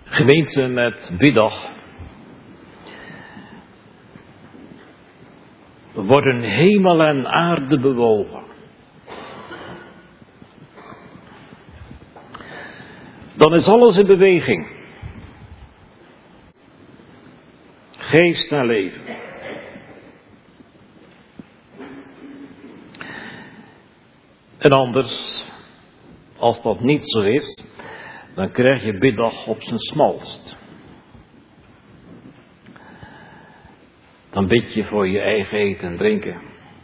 Gemeente met biddag worden hemel en aarde bewogen. Dan is alles in beweging. Geest en leven. En anders, als dat niet zo is, dan krijg je biddag op zijn smalst. Dan bid je voor je eigen eten en drinken.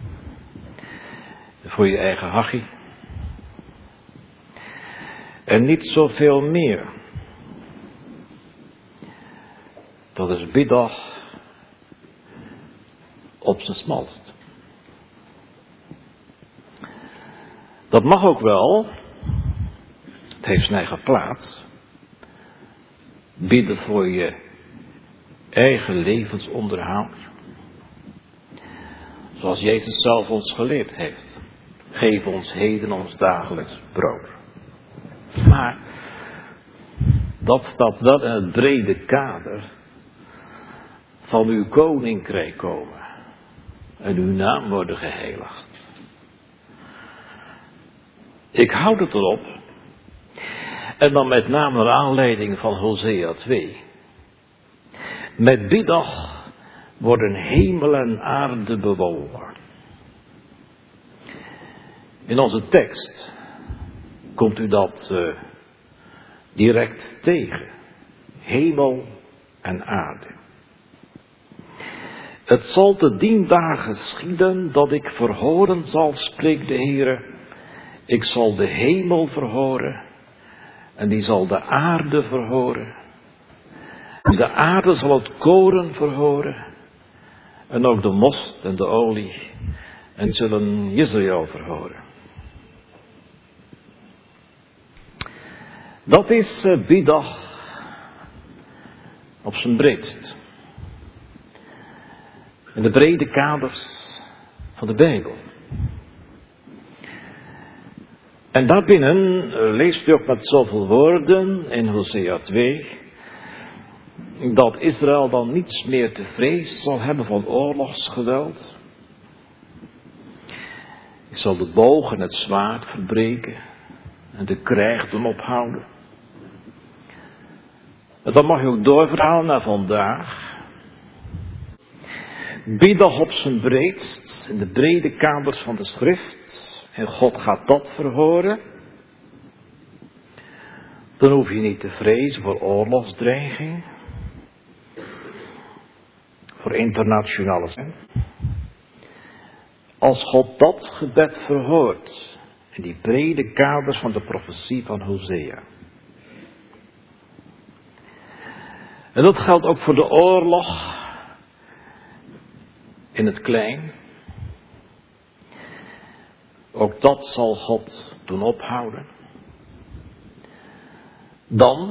Voor je eigen hachie. En niet zoveel meer. Dat is biddag op zijn smalst. Dat mag ook wel. Het heeft zijn eigen plaats. Bidden voor je eigen levensonderhoud. Zoals Jezus zelf ons geleerd heeft. Geef ons heden ons dagelijks brood. Maar dat staat wel in het brede kader van uw koninkrijk komen. En uw naam worden geheiligd. Ik houd het erop. En dan met name naar aanleiding van Hosea 2. Met biddag worden hemel en aarde bewogen. In onze tekst komt u dat direct tegen. Hemel en aarde. Het zal te dien dagen geschieden dat ik verhoren zal, spreekt de Heere. Ik zal de hemel verhoren en die zal de aarde verhoren. De aarde zal het koren verhoren en ook de most en de olie en zullen Israël verhoren. Dat is biddag op zijn breedst. In de brede kaders van de Bijbel. En daarbinnen leest u ook met zoveel woorden in Hosea 2... dat Israël dan niets meer te vrezen zal hebben van oorlogsgeweld. Ik zal de boog en het zwaard verbreken en de krijg doen ophouden. En dan mag je ook doorverhalen naar vandaag. Biddag op zijn breedst, in de brede kamers van de schrift. En God gaat dat verhoren. Dan hoef je niet te vrezen voor oorlogsdreiging. Voor internationale zijn. Als God dat gebed verhoort. In die brede kaders van de profetie van Hosea. En dat geldt ook voor de oorlog. In het klein. Ook dat zal God doen ophouden. Dan.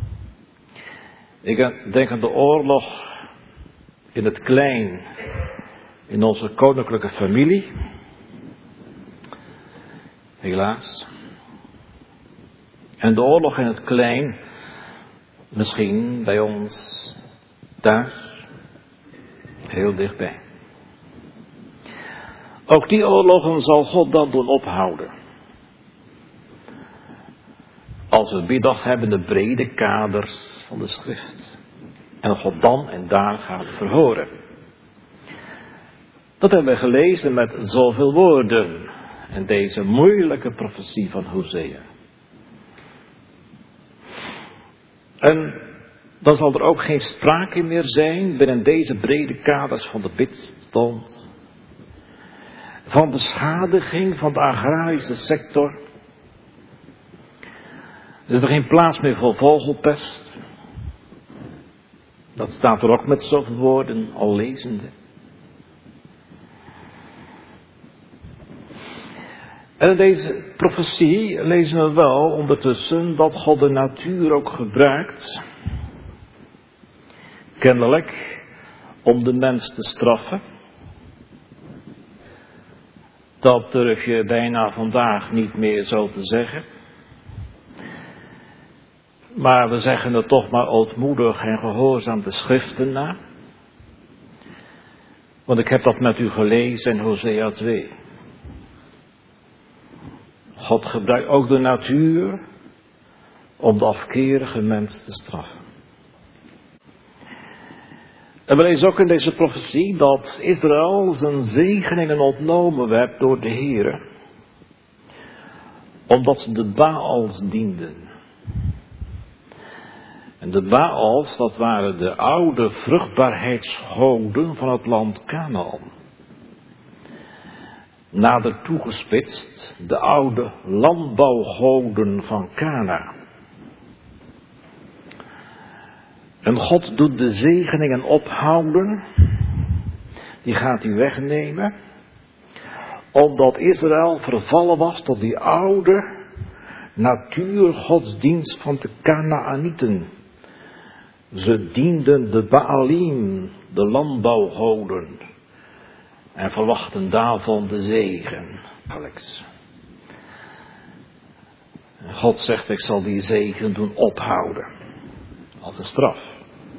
Ik denk aan de oorlog. In het klein. In onze koninklijke familie. Helaas. En de oorlog in het klein. Misschien bij ons thuis. Heel dichtbij. Ook die oorlogen zal God dan doen ophouden. Als we biddag hebben de brede kaders van de schrift. En God dan en daar gaat verhoren. Dat hebben we gelezen met zoveel woorden. En deze moeilijke profetie van Hosea. En dan zal er ook geen sprake meer zijn binnen deze brede kaders van de bidstond. Van beschadiging van de agrarische sector. Er is er geen plaats meer voor vogelpest. Dat staat er ook met zoveel woorden al lezende. En in deze profetie lezen we wel ondertussen dat God de natuur ook gebruikt. Kennelijk om de mens te straffen. Dat durf je bijna vandaag niet meer zo te zeggen. Maar we zeggen het toch maar ootmoedig en gehoorzaam de schriften na. Want ik heb dat met u gelezen in Hosea 2. God gebruikt ook de natuur om de afkerige mens te straffen. En we lezen ook in deze profetie dat Israël zijn zegeningen ontnomen werd door de Heere, omdat ze de Baals dienden. En de Baals, dat waren de oude vruchtbaarheidsgoden van het land Kanaan. Nader toegespitst, de oude landbouwgoden van Kana. En God doet de zegeningen ophouden, die gaat hij wegnemen, omdat Israël vervallen was tot die oude natuurgodsdienst van de Kanaanieten. Ze dienden de Baalim, de landbouwgoden, en verwachten daarvan de zegen. God zegt, ik zal die zegen doen ophouden, als een straf.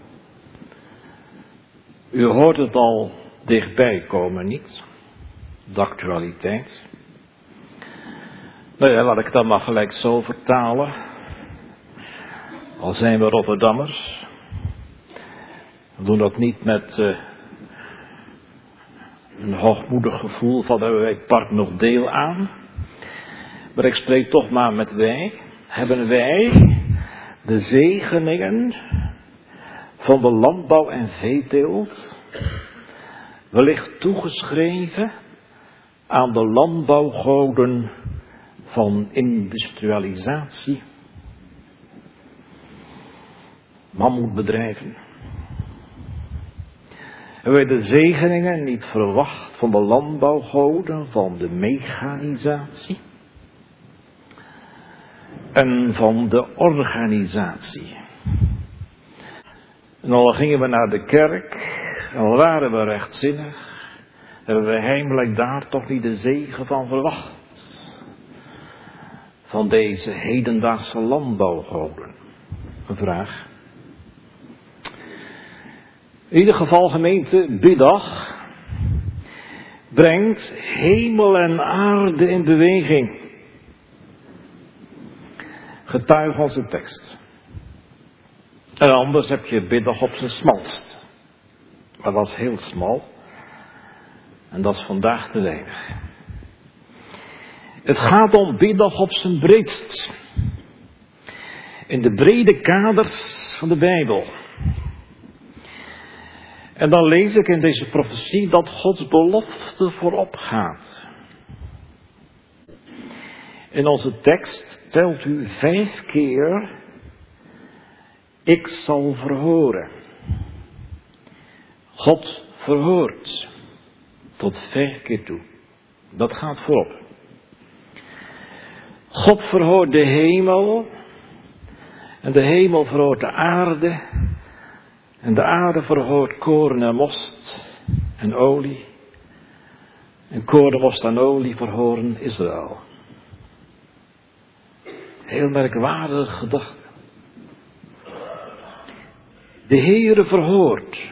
U hoort het al dichtbij komen, niet? De actualiteit. Nou ja, laat ik het dan maar gelijk zo vertalen. Al zijn we Rotterdammers. We doen dat niet met een hoogmoedig gevoel van hebben wij het park nog deel aan. Maar ik spreek toch maar met wij. Hebben wij de zegeningen van de landbouw en veeteelt wellicht toegeschreven aan de landbouwgoden van industrialisatie, mammoetbedrijven? Hebben wij de zegeningen niet verwacht van de landbouwgoden van de mechanisatie en van de organisatie? En al gingen we naar de kerk, en al waren we rechtzinnig, hebben we heimelijk daar toch niet de zegen van verwacht. Van deze hedendaagse landbouwgoden. Een vraag. In ieder geval, gemeente, biddag brengt hemel en aarde in beweging. Getuig onze tekst. En anders heb je biddag op zijn smalst. Maar dat is heel smal. En dat is vandaag te weinig. Het gaat om biddag op zijn breedst. In de brede kaders van de Bijbel. En dan lees ik in deze profetie dat Gods belofte voorop gaat. In onze tekst telt u 5 keer: ik zal verhoren. God verhoort. Tot 5 keer toe. Dat gaat voorop. God verhoort de hemel. En de hemel verhoort de aarde. En de aarde verhoort koren en most en olie. En koren, most en olie verhoren Israël. Heel merkwaardige gedachte. De Heere verhoort.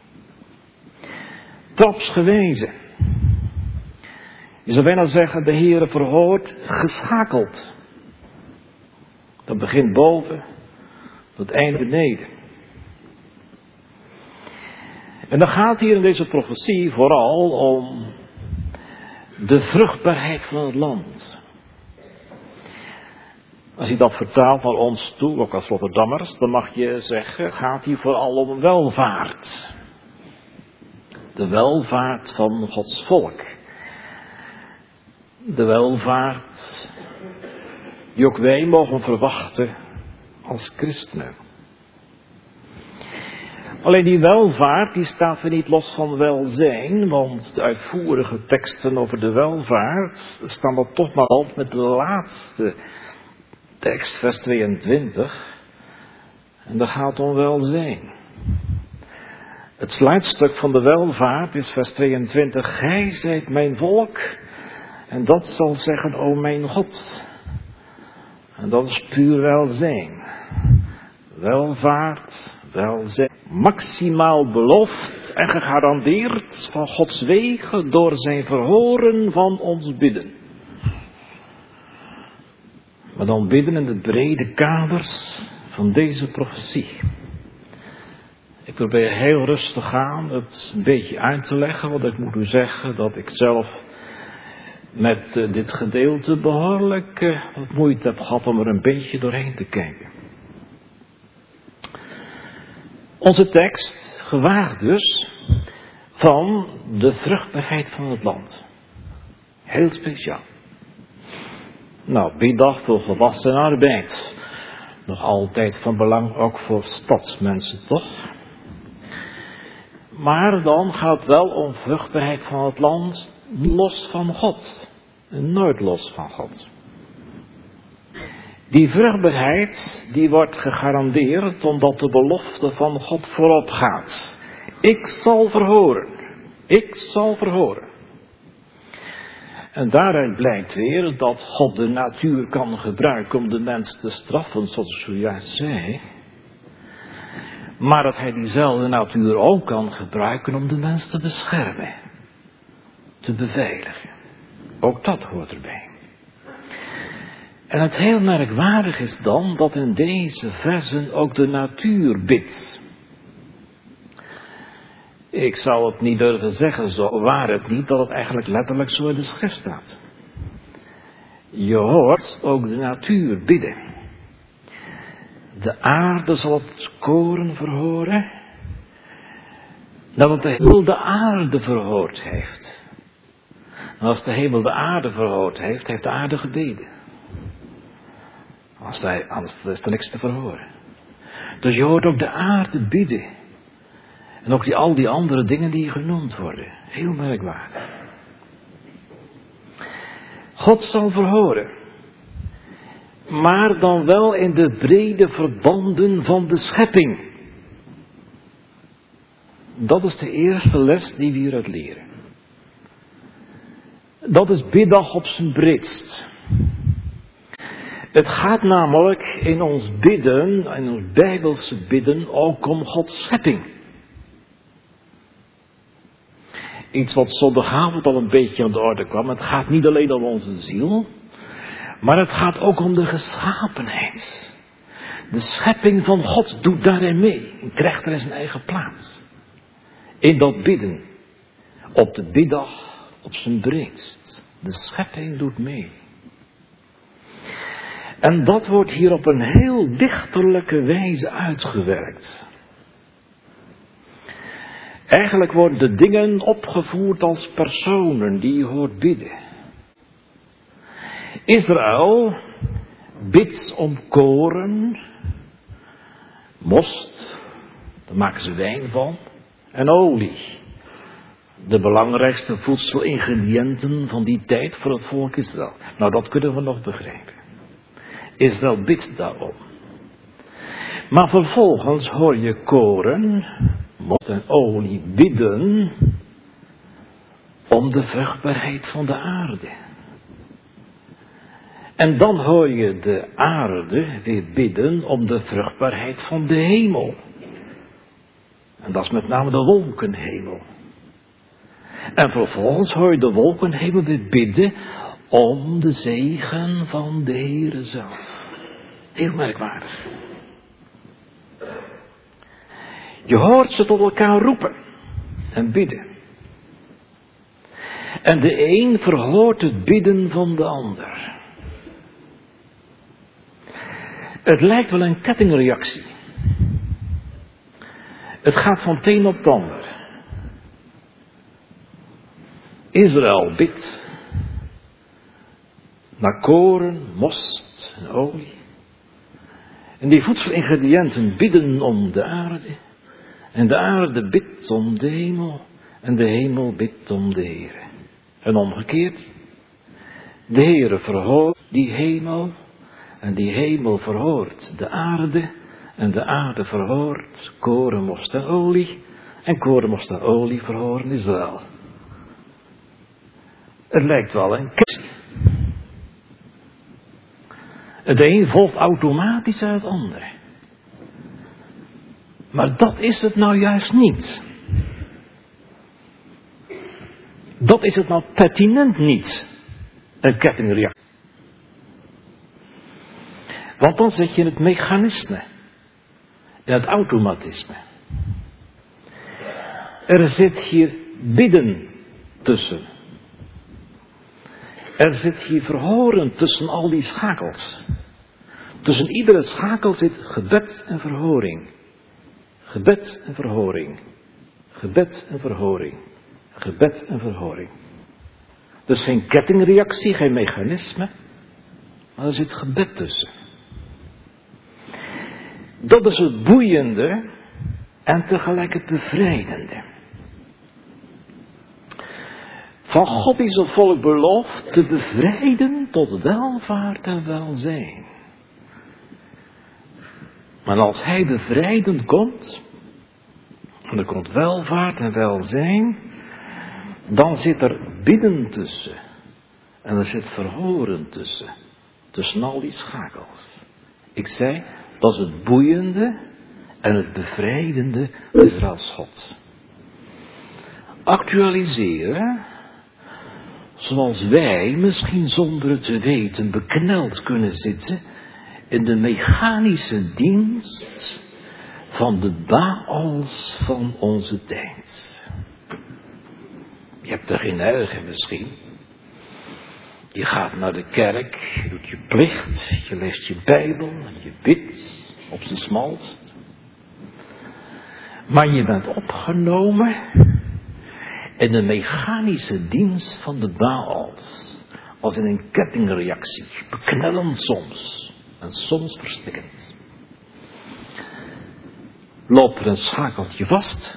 Trapsgewijze. Je zou bijna zeggen, de Heere verhoort geschakeld. Dat begint boven, tot eind beneden. En dan gaat hier in deze profetie vooral om de vruchtbaarheid van het land. Als je dat vertaalt naar ons toe, ook als Rotterdammers, dan mag je zeggen, gaat hier vooral om welvaart. De welvaart van Gods volk. De welvaart die ook wij mogen verwachten als christenen. Alleen die welvaart, die staat er niet los van welzijn, want de uitvoerige teksten over de welvaart staan er toch maar op met de laatste tekst, vers 22. En dat gaat om welzijn. Het sluitstuk van de welvaart is vers 22. Gij zijt mijn volk, en dat zal zeggen, o mijn God. En dat is puur welzijn. welvaart, welzijn, maximaal beloofd en gegarandeerd van Gods wegen door zijn verhoren van ons bidden. Maar dan bidden in de brede kaders van deze profetie. Ik probeer heel rustig aan het een beetje uit te leggen, want ik moet u zeggen dat ik zelf met dit gedeelte behoorlijk wat moeite heb gehad om er een beetje doorheen te kijken. Onze tekst gewaagd dus van de vruchtbaarheid van het land. Heel speciaal. Nou, biddag voor gewassen arbeid. Nog altijd van belang ook voor stadsmensen, toch? Maar dan gaat het wel om vruchtbaarheid van het land los van God. Nooit los van God. Die vruchtbaarheid die wordt gegarandeerd omdat de belofte van God voorop gaat. Ik zal verhoren. Ik zal verhoren. En daaruit blijkt weer dat God de natuur kan gebruiken om de mens te straffen, zoals ik zojuist zei. Maar dat hij diezelfde natuur ook kan gebruiken om de mens te beschermen. Te beveiligen. Ook dat hoort erbij. En het heel merkwaardig is dan dat in deze versen ook de natuur bidt. Ik zou het niet durven zeggen, zo waar het niet dat het eigenlijk letterlijk zo in de schrift staat. Je hoort ook de natuur bidden. De aarde zal het koren verhoren, nadat de hemel de aarde verhoord heeft. En als de hemel de aarde verhoord heeft, heeft de aarde gebeden. Anders is er niks te verhoren. Dus je hoort ook de aarde bidden. En ook al die andere dingen die genoemd worden. Heel merkwaardig. God zal verhoren. Maar dan wel in de brede verbanden van de schepping. Dat is de eerste les die we hieruit leren. Dat is biddag op zijn breedst. Het gaat namelijk in ons bidden, in ons bijbelse bidden, ook om Gods schepping. Iets wat zondagavond al een beetje aan de orde kwam. Het gaat niet alleen om onze ziel, maar het gaat ook om de geschapenheid. De schepping van God doet daarin mee en krijgt er in zijn eigen plaats. In dat bidden, op de biddag, op zijn breedst. De schepping doet mee. En dat wordt hier op een heel dichterlijke wijze uitgewerkt. Eigenlijk worden de dingen opgevoerd als personen die je hoort bidden. Israël bidt om koren, most, daar maken ze wijn van, en olie. De belangrijkste voedselingrediënten van die tijd voor het volk Israël. Nou, dat kunnen we nog begrijpen. Israël bidt daarom. Maar vervolgens hoor je koren, most en olie bidden om de vruchtbaarheid van de aarde. En dan hoor je de aarde weer bidden om de vruchtbaarheid van de hemel. En dat is met name de wolkenhemel. En vervolgens hoor je de wolkenhemel weer bidden om de zegen van de Heere zelf. Heel merkwaardig. Je hoort ze tot elkaar roepen en bidden. En de een verhoort het bidden van de ander. Het lijkt wel een kettingreactie. Het gaat van het een op het ander. Israël bidt naar koren, most en olie. En die voedselingrediënten bidden om de aarde. En de aarde bidt om de hemel. En de hemel bidt om de Heere. En omgekeerd. De Heere verhoort die hemel. En die hemel verhoort de aarde. En de aarde verhoort koren, most en olie. En koren, most en olie verhoren Israël. Het lijkt wel een kwestie. Het een volgt automatisch uit het andere. Maar dat is het nou juist niet. Dat is het nou pertinent niet. Een kettingreactie. Want dan zit je in het mechanisme. In het automatisme. Er zit hier bidden tussen. Er zit hier verhoren tussen al die schakels. Tussen iedere schakel zit gebed en verhoring. Gebed en verhoring. Gebed en verhoring. Gebed en verhoring. Dus geen kettingreactie, geen mechanisme. Maar er zit gebed tussen. Dat is het boeiende en tegelijk het bevrijdende. Van God is het volk beloofd te bevrijden tot welvaart en welzijn. Maar als hij bevrijdend komt, en er komt welvaart en welzijn, dan zit er bidden tussen. En er zit verhoren tussen. Tussen al die schakels. Ik zei, dat is het boeiende en het bevrijdende Israëls God. Actualiseren, zoals wij misschien zonder het te weten bekneld kunnen zitten in de mechanische dienst van de Baals van onze tijd. Je hebt er geen erg in misschien. Je gaat naar de kerk, je doet je plicht, je leest je Bijbel, je bidt op zijn smalst. Maar je bent opgenomen in de mechanische dienst van de Baals. Als in een kettingreactie, beknellend soms en soms verstikkend. Loopt er een schakeltje vast,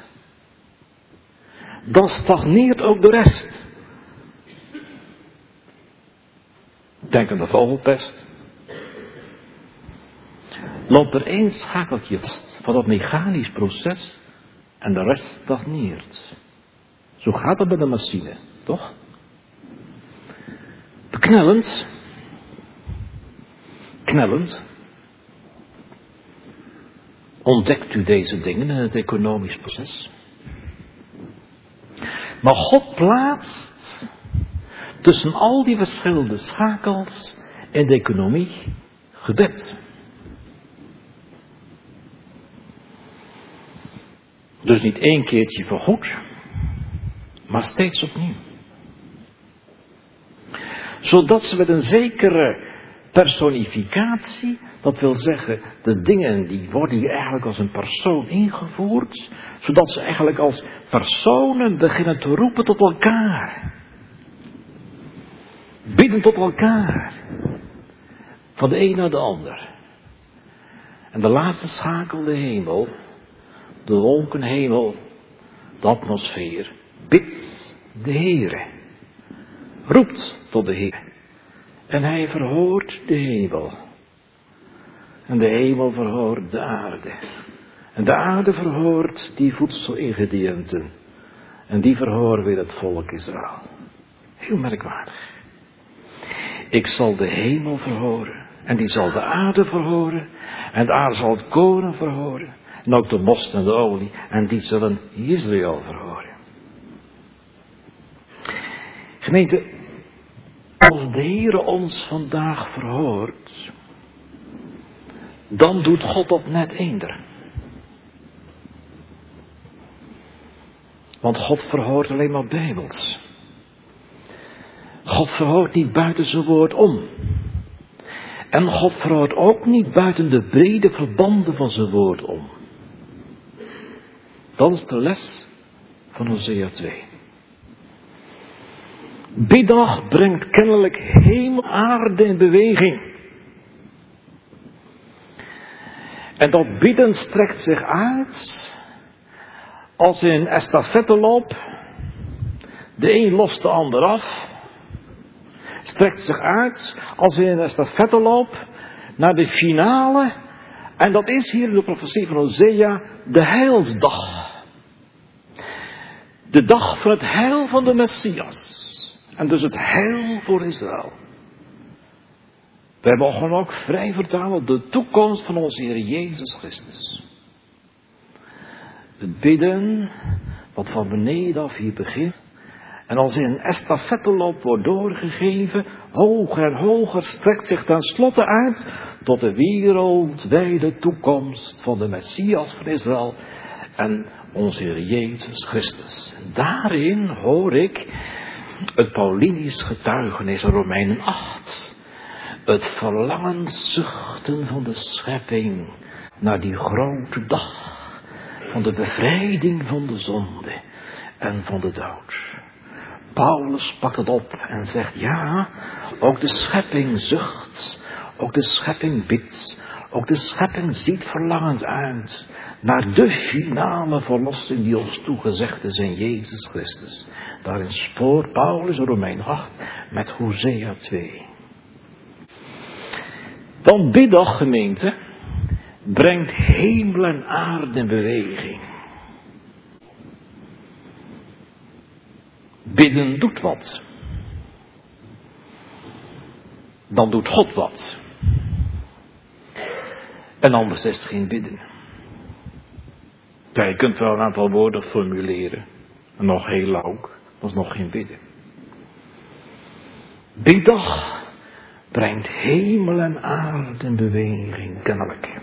dan stagneert ook de rest. Denk aan de vogelpest. Loopt er één schakeltje vast van dat mechanisch proces en de rest stagneert. Zo gaat het bij de machine, toch? Beknellend. Knellend. Ontdekt u deze dingen in het economisch proces? Maar God plaatst tussen al die verschillende schakels in de economie gebed. Dus niet één keertje voorgoed, maar steeds opnieuw. Zodat ze met een zekere personificatie, dat wil zeggen, de dingen die worden hier eigenlijk als een persoon ingevoerd, zodat ze eigenlijk als personen beginnen te roepen tot elkaar. Bidden tot elkaar. Van de een naar de ander. En de laatste schakel, de hemel, de wolkenhemel, de atmosfeer, bidt de Heere. Roept tot de Heer. En hij verhoort de hemel. En de hemel verhoort de aarde. En de aarde verhoort die voedselingrediënten. En die verhoren weer het volk Israël. Heel merkwaardig. Ik zal de hemel verhoren. En die zal de aarde verhoren. En de aarde zal het koren verhoren. En ook de most en de olie. En die zullen Israël verhoren. Gemeente, als de Heere ons vandaag verhoort, dan doet God dat net eender. Want God verhoort alleen maar bijbels. God verhoort niet buiten zijn woord om. En God verhoort ook niet buiten de brede verbanden van zijn woord om. Dat is de les van Hosea 2. Biddag brengt kennelijk hemel aarde in beweging. En dat bidden strekt zich uit als in een estafetteloop. De een lost de ander af. Strekt zich uit als in een estafetteloop naar de finale. En dat is hier in de profetie van Hosea de heilsdag. De dag van het heil van de Messias. En dus het heil voor Israël. Wij mogen ook vrij vertalen de toekomst van onze Heer Jezus Christus. Het bidden, wat van beneden af hier begint. En als in een estafetteloop wordt doorgegeven, hoger en hoger strekt zich tenslotte uit tot de wereldwijde toekomst van de Messias van Israël en onze Heer Jezus Christus. En daarin hoor ik het Paulinisch getuigenis in Romeinen 8. Het verlangen zuchten van de schepping naar die grote dag van de bevrijding van de zonde en van de dood. Paulus pakt het op en zegt, ja, ook de schepping zucht, ook de schepping bidt, ook de schepping ziet verlangend uit naar de finale verlossing die ons toegezegd is in Jezus Christus. Daarin spoort Paulus in Romeinen 8 met Hosea 2. Dan biddag, gemeente, brengt hemel en aarde in beweging. Bidden doet wat. Dan doet God wat. En anders is het geen bidden. Ja, je kunt wel een aantal woorden formuleren. En nog heel lang. Dat is nog geen bidden. Biddag brengt hemel en aarde in beweging, kennelijk.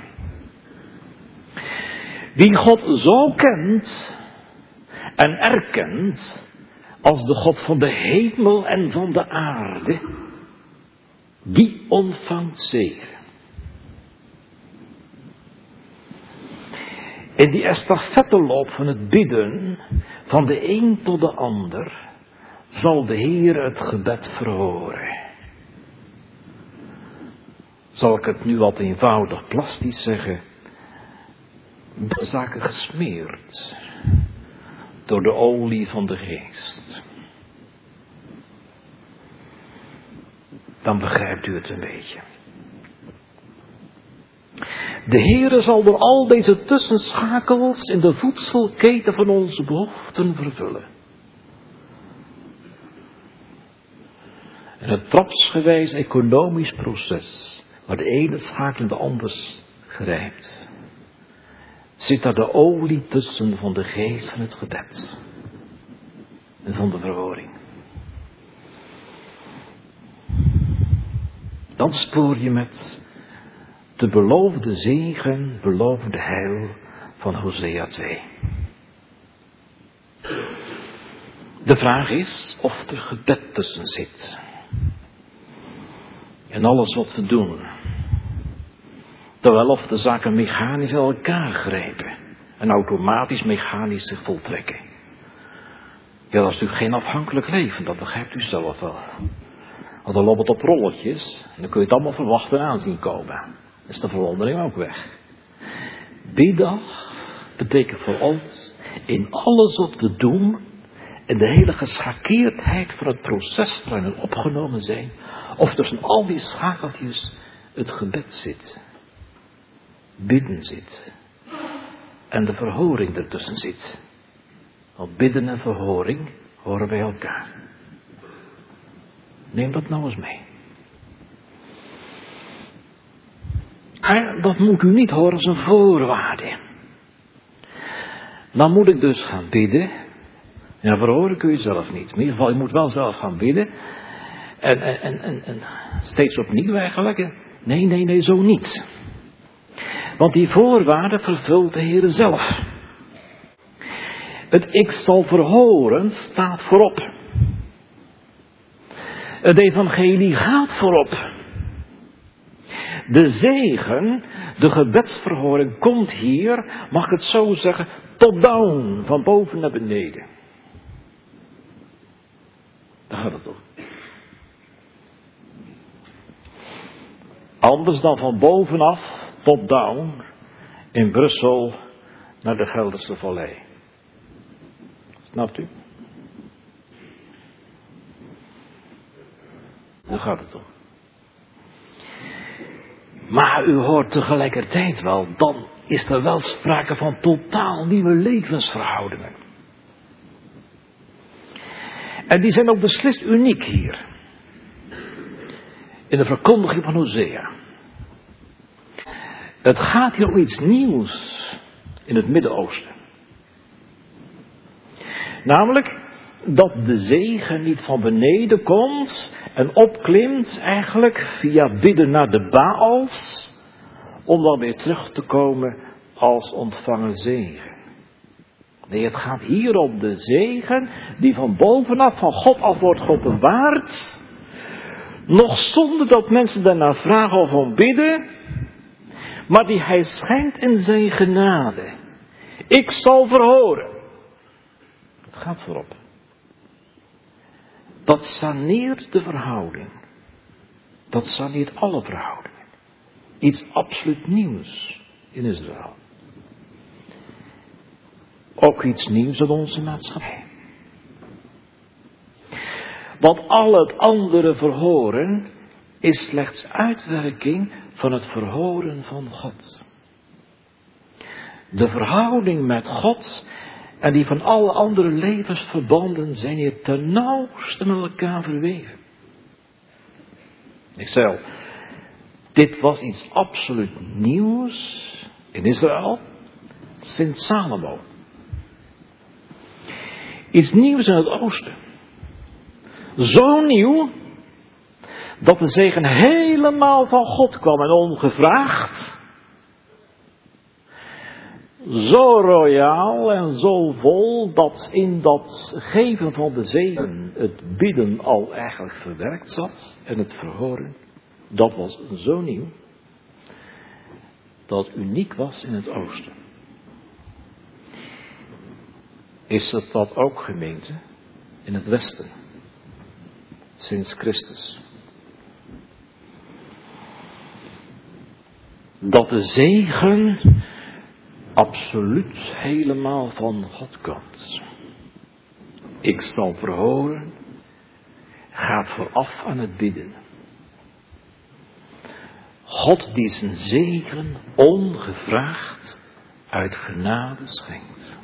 Wie God zo kent en erkent als de God van de hemel en van de aarde, die ontvangt zegen. In die estafetteloop van het bidden van de een tot de ander zal de Heer het gebed verhoren. Zal ik het nu wat eenvoudig plastisch zeggen? De zaken gesmeerd door de olie van de geest. Dan begrijpt u het een beetje. De Heere zal door al deze tussenschakels in de voedselketen van onze behoeften vervullen. En het trapsgewijs economisch proces, waar de ene schakel de anders grijpt, zit daar de olie tussen van de geest van het gebed en van de verhoring. Dan spoor je met de beloofde zegen, beloofde heil van Hosea 2. De vraag is of er gebed tussen zit. En alles wat we doen. Terwijl of de zaken mechanisch in elkaar grijpen. En automatisch mechanisch zich voltrekken. Ja, dat is natuurlijk geen afhankelijk leven, dat begrijpt u zelf wel. Want dan loopt het op rolletjes en dan kun je het allemaal verwachten en aanzien komen. Dan is de verwondering ook weg. Biddag betekent voor ons in alles wat we doen en de hele geschakeerdheid van het proces waarin we opgenomen zijn, of tussen al die schakeltjes het gebed zit, bidden zit en de verhoring ertussen zit. Want bidden en verhoring horen bij elkaar. Neem dat nou eens mee. En dat moet u niet horen als een voorwaarde. Dan moet ik dus gaan bidden. Ja, verhoren kun je zelf niet. In ieder geval, je moet wel zelf gaan bidden. En steeds opnieuw eigenlijk. Nee, zo niet. Want die voorwaarde vervult de Heer zelf. Het ik zal verhoren staat voorop. Het evangelie gaat voorop. De zegen, de gebedsverhoring komt hier, mag ik het zo zeggen, top down, van boven naar beneden. Daar gaat het om. Anders dan van bovenaf, top down, in Brussel naar de Gelderse Vallei. Snapt u? Daar gaat het om. Maar u hoort tegelijkertijd wel, dan is er wel sprake van totaal nieuwe levensverhoudingen. En die zijn ook beslist uniek hier. In de verkondiging van Hosea. Het gaat hier om iets nieuws in het Midden-Oosten. Namelijk dat de zegen niet van beneden komt en opklimt eigenlijk via bidden naar de Baals, om dan weer terug te komen als ontvangen zegen. Nee, het gaat hier om de zegen die van bovenaf van God af wordt geopenbaard, nog zonder dat mensen daarna vragen of om bidden, maar die hij schenkt in zijn genade. Ik zal verhoren. Het gaat voorop. Dat saneert de verhouding. Dat saneert alle verhoudingen. Iets absoluut nieuws in Israël. Ook iets nieuws in onze maatschappij. Want al het andere verhoren is slechts uitwerking van het verhoren van God. De verhouding met God en die van alle andere levensverbanden zijn hier ten nauwste met elkaar verweven. Ik zei al, dit was iets absoluut nieuws in Israël sinds Salomo. Iets nieuws in het oosten. Zo nieuw dat de zegen helemaal van God kwam en ongevraagd. Zo royaal en zo vol dat in dat geven van de zegen het bidden al eigenlijk verwerkt zat en het verhoren. Dat was zo nieuw dat het uniek was in het oosten. Is het dat ook, gemeente, in het westen, sinds Christus? Dat de zegen absoluut helemaal van God komt. Ik zal verhoren, gaat vooraf aan het bidden. God die zijn zegen ongevraagd uit genade schenkt.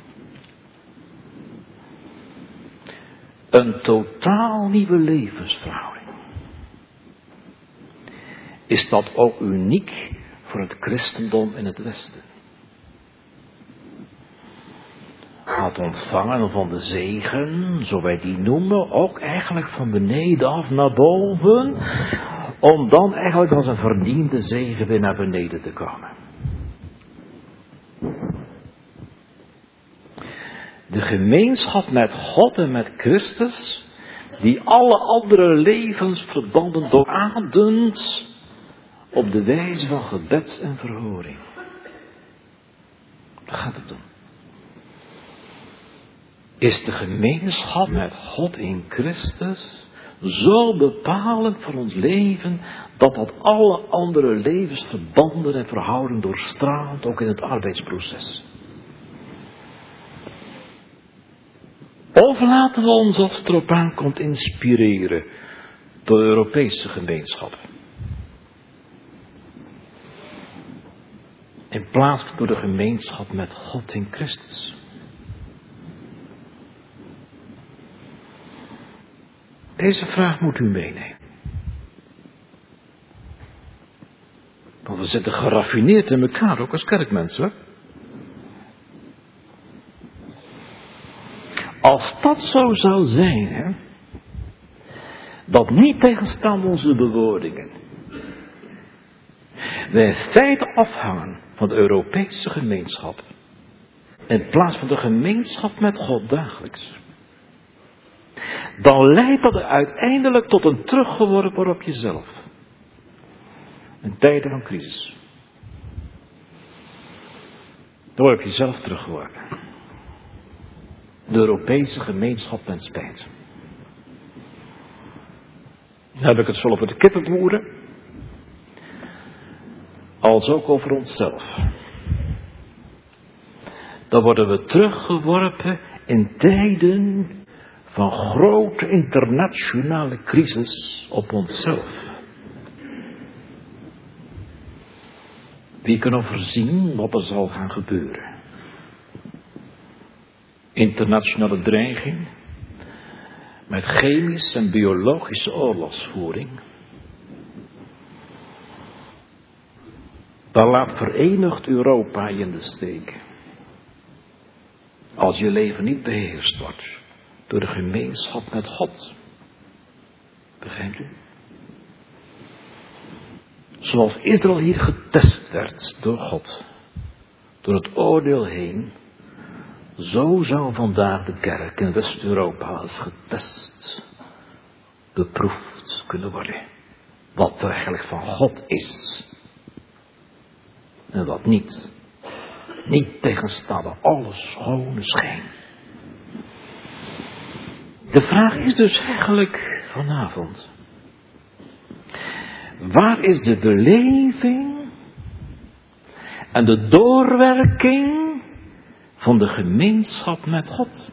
Een totaal nieuwe levensverhouding. Is dat ook uniek voor het christendom in het Westen? Het ontvangen van de zegen, zo wij die noemen, ook eigenlijk van beneden af naar boven, om dan eigenlijk als een verdiende zegen weer naar beneden te komen. De gemeenschap met God en met Christus, die alle andere levensverbanden doorademt op de wijze van gebed en verhoring. Daar gaat het om. Is de gemeenschap met God in Christus zo bepalend voor ons leven, dat dat alle andere levensverbanden en verhoudingen doorstraalt, ook in het arbeidsproces. Of laten we ons, als het erop aankomt, inspireren door de Europese gemeenschap. In plaats van door de gemeenschap met God in Christus. Deze vraag moet u meenemen. Want we zitten geraffineerd in elkaar, ook als kerkmensen. Als dat zo zou zijn, hè, dat niet tegenstaande onze bewoordingen, we in feite afhangen van de Europese gemeenschap, in plaats van de gemeenschap met God dagelijks, dan leidt dat er uiteindelijk tot een teruggeworpen op jezelf. In tijden van crisis. Dan word je op jezelf teruggeworpen. De Europese gemeenschap met spijt. Dan heb ik het zowel over de kippenboeren, als ook over onszelf. Dan worden we teruggeworpen in tijden van grote internationale crisis op onszelf. Wie kan nou voorzien wat er zal gaan gebeuren? Internationale dreiging met chemische en biologische oorlogsvoering. Dan laat verenigd Europa je in de steek. Als je leven niet beheerst wordt. door de gemeenschap met God. Begrijpt u? Zoals Israël hier getest werd door God, door het oordeel heen, zo zou vandaag de kerk in West-Europa als getest, beproefd kunnen worden. Wat er eigenlijk van God is. En wat niet. Niet tegenstaande alle schone schijn. De vraag is dus eigenlijk vanavond. Waar is de beleving en de doorwerking van de gemeenschap met God?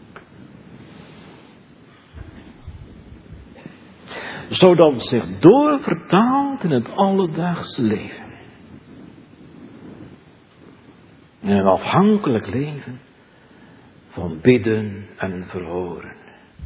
Zodat het zich doorvertaalt in het alledaagse leven. In een afhankelijk leven van bidden en verhoren.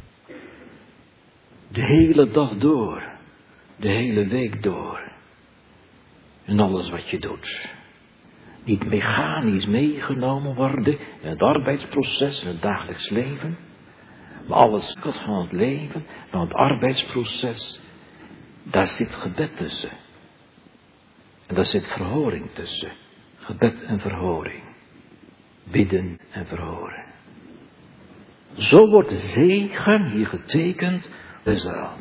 De hele dag door. De hele week door. In alles wat je doet. Niet mechanisch meegenomen worden in het arbeidsproces, in het dagelijks leven. Maar alles van het leven, van het arbeidsproces, daar zit gebed tussen. En daar zit verhoring tussen. Gebed en verhoring. Bidden en verhoren. Zo wordt de zegen hier getekend door Israël.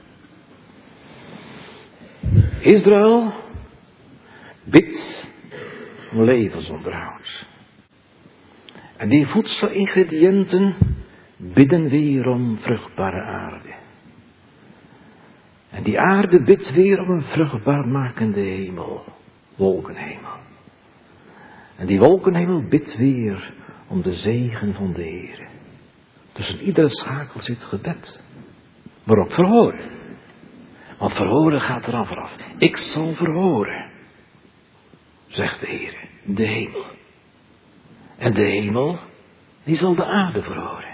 Israël bidt om levensonderhoud. En die voedselingrediënten bidden weer om vruchtbare aarde. En die aarde bidt weer om een vruchtbaar makende hemel, wolkenhemel. En die wolkenhemel bidt weer om de zegen van de Heer. Tussen iedere schakel zit gebed, maar ook verhoren. Want verhoren gaat eraan vooraf. Ik zal verhoren, zegt de Heer, de hemel. En de hemel, die zal de aarde verhoren.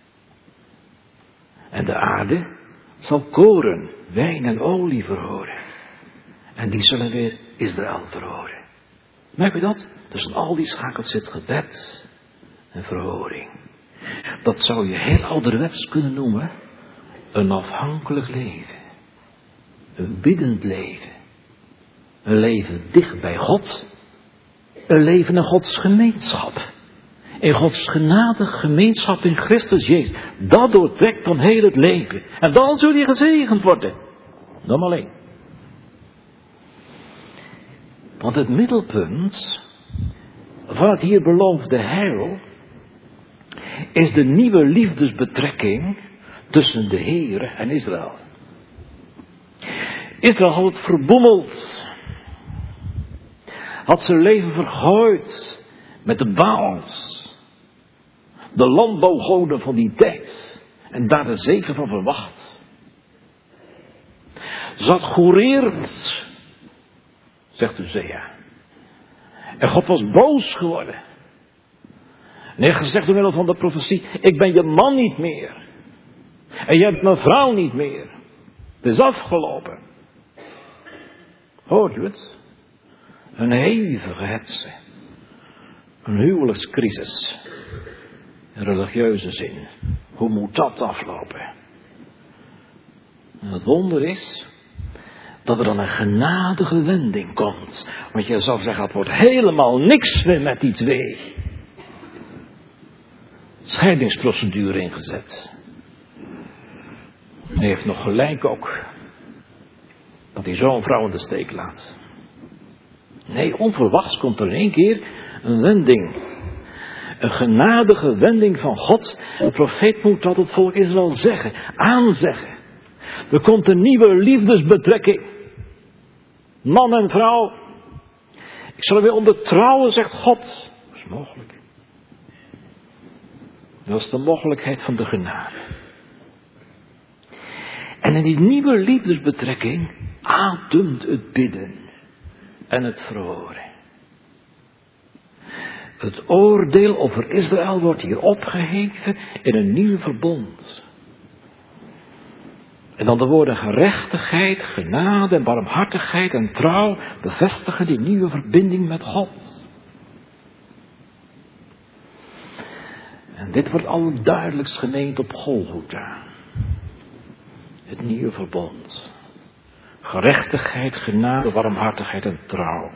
En de aarde zal koren, wijn en olie verhoren. En die zullen weer Israël verhoren. Merk je dat? Tussen al die schakels zit gebed en verhoring. Dat zou je heel ouderwets kunnen noemen. Een afhankelijk leven. Een biddend leven. Een leven dicht bij God. Een leven in Gods gemeenschap. In Gods genadige gemeenschap in Christus Jezus. Dat doortrekt dan heel het leven. En dan zul je gezegend worden. Dan alleen. Want het middelpunt van het hier beloofde heil is de nieuwe liefdesbetrekking tussen de Heere en Israël. Israël had het verboemeld. Had zijn leven vergooid met de Baals. De landbouwgoden van die tijd. En daar de zegen van verwacht. Ze had gehoereerd, zegt Hosea. En God was boos geworden. En hij heeft gezegd door middel van de profetie: ik ben je man niet meer. En je hebt mijn vrouw niet meer. Het is afgelopen. Hoort u het? Een hevige hetze. Een huwelijkscrisis. In religieuze zin. Hoe moet dat aflopen? En het wonder is dat er dan een genadige wending komt. Want je zou zeggen, het wordt helemaal niks meer met die twee. Scheidingsprocedure ingezet. Hij heeft nog gelijk ook. Dat hij zo'n vrouw in de steek laat. Nee, onverwachts komt er in één keer een wending. Een genadige wending van God. De profeet moet dat het volk Israël zeggen. Aanzeggen. Er komt een nieuwe liefdesbetrekking. Man en vrouw. Ik zal er weer onder trouwen, zegt God. Dat is mogelijk. Dat is de mogelijkheid van de genade. En in die nieuwe liefdesbetrekking ademt het bidden en het verhoren. Het oordeel over Israël wordt hier opgeheven in een nieuw verbond. En dan de woorden gerechtigheid, genade en barmhartigheid en trouw bevestigen die nieuwe verbinding met God. En dit wordt allerduidelijkst gemeend op Golgotha. Het nieuwe verbond. Gerechtigheid, genade, warmhartigheid en trouw.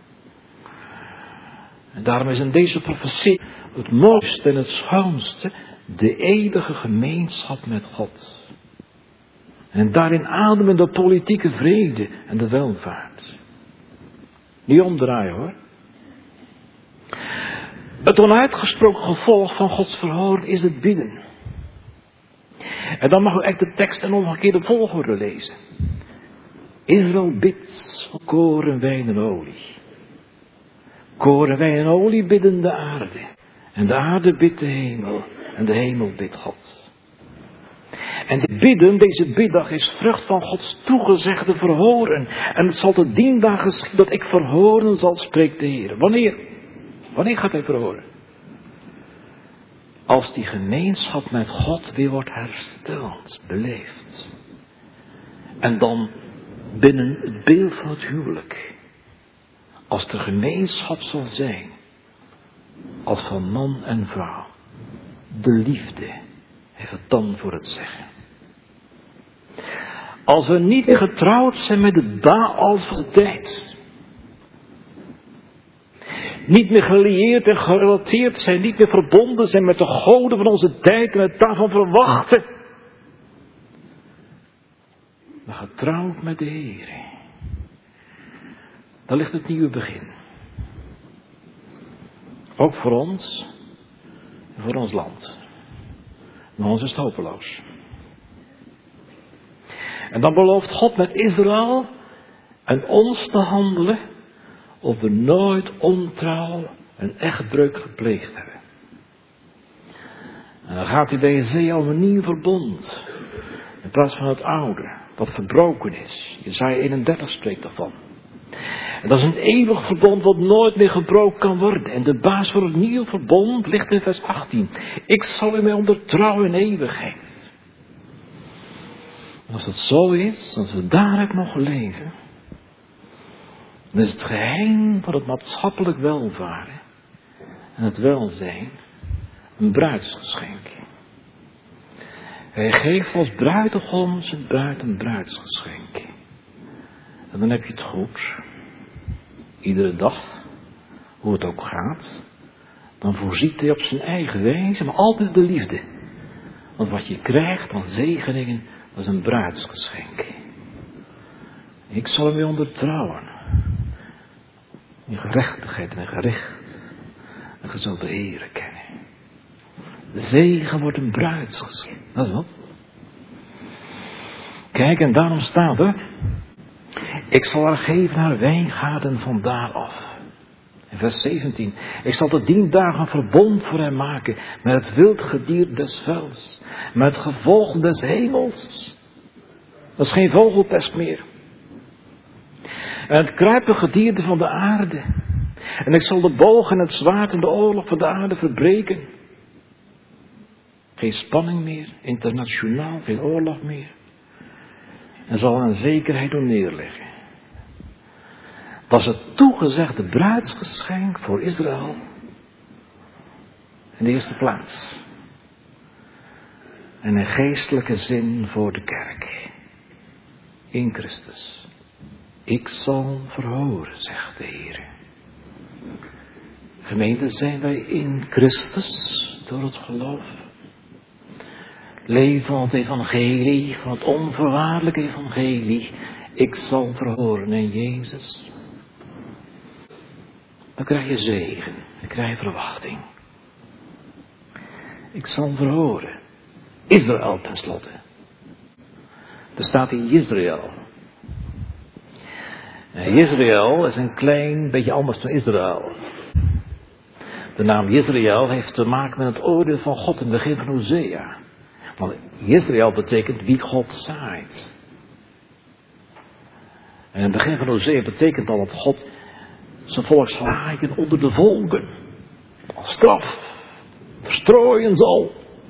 En daarom is in deze profetie het mooiste en het schoonste de eeuwige gemeenschap met God. En daarin ademen de politieke vrede en de welvaart. Niet omdraaien hoor. Het onuitgesproken gevolg van Gods verhoren is het bidden. En dan mag u echt de tekst in omgekeerde volgorde lezen. Israël bidt voor koren, wijn en olie. Koren, wijn en olie bidden de aarde. En de aarde bidt de hemel. En de hemel bidt God. En dit bidden, deze biddag, is vrucht van Gods toegezegde verhoren. En het zal te dien dagen geschieden dat ik verhoren zal, spreekt de Heer. Wanneer? Wanneer gaat hij verhoren? Als die gemeenschap met God weer wordt hersteld, beleefd. En dan binnen het beeld van het huwelijk. Als er gemeenschap zal zijn. Als van man en vrouw. De liefde heeft het dan voor het zeggen. Als we niet meer getrouwd zijn met de Baals van de tijd. Niet meer gelieerd en gerelateerd zijn. Niet meer verbonden zijn met de goden van onze tijd en het daarvan verwachten. Maar getrouwd met de Heer. Daar ligt het nieuwe begin. Ook voor ons en voor ons land. Maar ons is het hopeloos. En dan belooft God met Israël en ons te handelen of we nooit ontrouw en echtbreuk gepleegd hebben. En dan gaat hij bij Jesaja om een nieuw verbond. In plaats van het oude, dat verbroken is. Jesaja 31 spreekt daarvan. En dat is een eeuwig verbond wat nooit meer gebroken kan worden. En de baas voor het nieuwe verbond ligt in vers 18. Ik zal u mij ondertrouwen in eeuwigheid. En als het zo is, als we daaruit mogen leven, dan is het geheim van het maatschappelijk welvaren en het welzijn een bruidsgeschenk. Hij geeft als bruidegom zijn bruid een bruidsgeschenk. En dan heb je het goed. Iedere dag, hoe het ook gaat, dan voorziet hij op zijn eigen wijze, maar altijd de liefde. Want wat je krijgt aan zegeningen, dat is een bruidsgeschenk. Ik zal hem weer ondertrouwen. In gerechtigheid en gericht. En je zult de Heere kennen. De zegen wordt een bruidsgeschenk. Dat is wat. Kijk, en daarom staat er. Ik zal haar geven haar wijngaarden vandaar af. In vers 17. Ik zal de 10 dagen verbond voor hem maken. Met het wild gedier des velds. Met het gevolg des hemels. Dat is geen vogelpest meer. En het kruipende gedierte van de aarde. En ik zal de boog en het zwaard en de oorlog van de aarde verbreken. Geen spanning meer, internationaal, geen oorlog meer. En zal een zekerheid doen neerleggen. Dat is het toegezegde bruidsgeschenk voor Israël. In de eerste plaats. En in geestelijke zin voor de kerk. In Christus. Ik zal verhoren, zegt de Heer. Gemeente, zijn wij in Christus door het geloof. Leven van het evangelie, van het onvoorwaardelijke evangelie. Ik zal verhoren in Jezus. Dan krijg je zegen, dan krijg je verwachting. Ik zal verhoren. Israël tenslotte. Er staat hier Israël. Israël is een klein beetje anders dan Israël. De naam Israël heeft te maken met het oordeel van God in het begin van Hosea. Want Israël betekent wie God zaait. En in het begin van Hosea betekent dan dat God zijn volk zal zaaien onder de volken. Als straf. Verstrooien zal.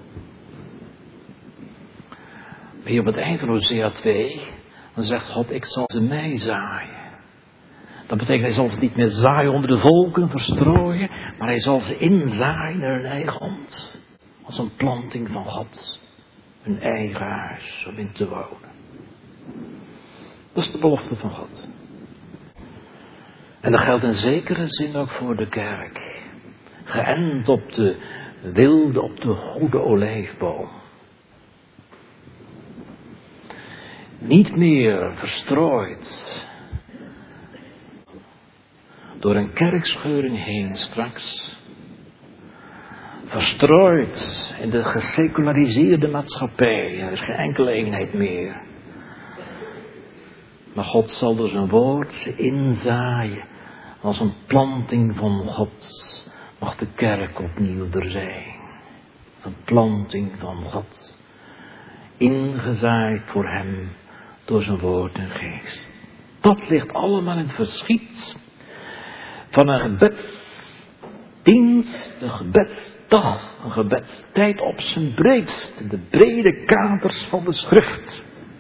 Maar hier op het eind van Hosea 2, dan zegt God, ik zal ze mij zaaien. Dat betekent, hij zal ze niet meer zaaien onder de volken, verstrooien, maar hij zal ze inzaaien naar hun eigen hand. Als een planting van God. Een eigen huis om in te wonen. Dat is de belofte van God. En dat geldt in zekere zin ook voor de kerk. Geënt op de wilde, op de goede olijfboom. Niet meer verstrooid door een kerkscheuring heen straks. Verstrooid in de geseculariseerde maatschappij. Er is geen enkele eenheid meer. Maar God zal door zijn woord ze inzaaien. Als een planting van God mag de kerk opnieuw er zijn. Als een planting van God. Ingezaaid voor hem door zijn woord en geest. Dat ligt allemaal in het verschiet van een gebedsdienst, een gebedsdag, een gebedstijd op zijn breedst. In de brede kaders van de schrift.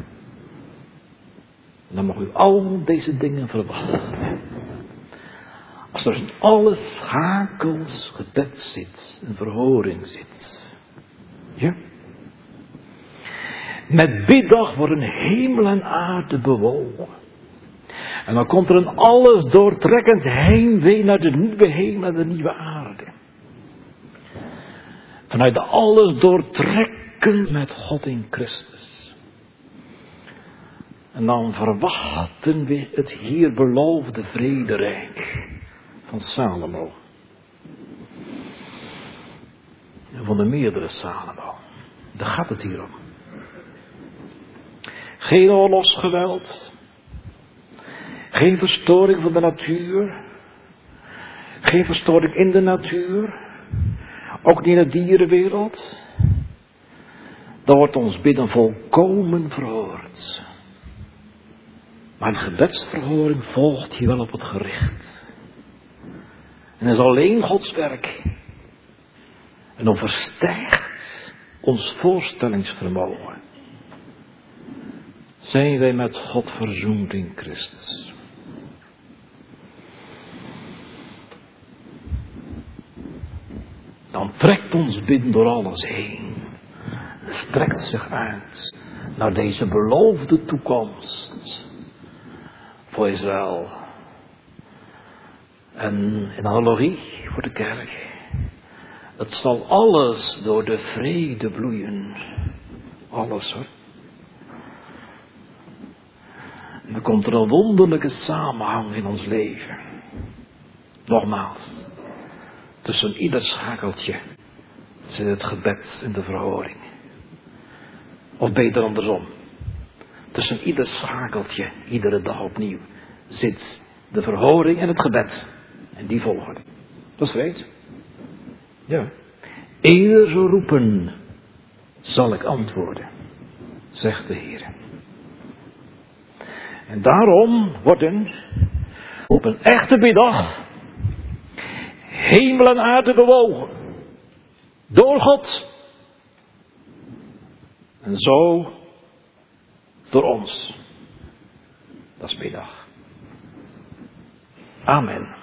En dan mag u al deze dingen verwachten. Als er in alle schakels gebed zit, een verhoring zit. Ja? Met biddag worden hemel en aarde bewogen. En dan komt er een alles doortrekkend heimwee naar de nieuwe hemel en de nieuwe aarde. Vanuit de alles doortrekkend met God in Christus. En dan verwachten we het hier beloofde vrederijk van Salomo. En van de meerdere Salomo. Daar gaat het hier om. Geen oorlogsgeweld. Geen verstoring van de natuur. Geen verstoring in de natuur. Ook niet in de dierenwereld. Dan wordt ons bidden volkomen verhoord. Maar de gebedsverhoring volgt hier wel op het gericht. En dat is alleen Gods werk. En dan verstijgt ons voorstellingsvermogen. Zijn wij met God verzoend in Christus. Dan trekt ons bidden door alles heen. En strekt zich uit naar deze beloofde toekomst. Voor Israël. En in analogie voor de kerk. Het zal alles door de vrede bloeien. Alles hoor. En dan komt er een wonderlijke samenhang in ons leven. Nogmaals. Tussen ieder schakeltje zit het gebed en de verhoring. Of beter andersom. Tussen ieder schakeltje, iedere dag opnieuw, zit de verhoring en het gebed. En die volgen. Dat is vreed. Ja. Eer zo roepen, zal ik antwoorden, zegt de Heer. En daarom worden op een echte biddag hemel en aarde bewogen. Door God. En zo door ons. Dat is middag. Amen.